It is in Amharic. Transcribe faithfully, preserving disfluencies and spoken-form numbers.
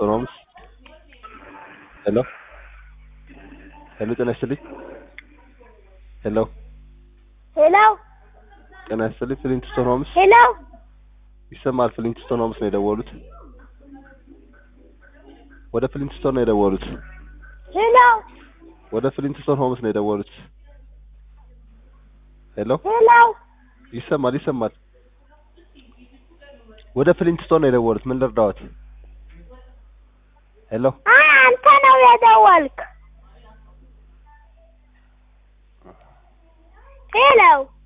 ሆምስ ሄሎ ሄሎ ጤና ይስጥልኝ ሄሎ ሄሎ ጤና ይስጥልኝ ፍሊንትስቶን ሆምስ ሄሎ ይሰማል ፍሊንትስቶን ሆምስ ነው የደወሉት ወደ ፍሊንትስቶን ነው የደወሉት ሄሎ ወደ ፍሊንትስቶን ሆምስ ነው የደወሉት ሄሎ ሄሎ ይሰማል ይሰማል ወደ ፍሊንትስቶን ነው የደወሉት ምን ልርዳዎት ሄሎ አንተ ነው የደወልክ ሄሎ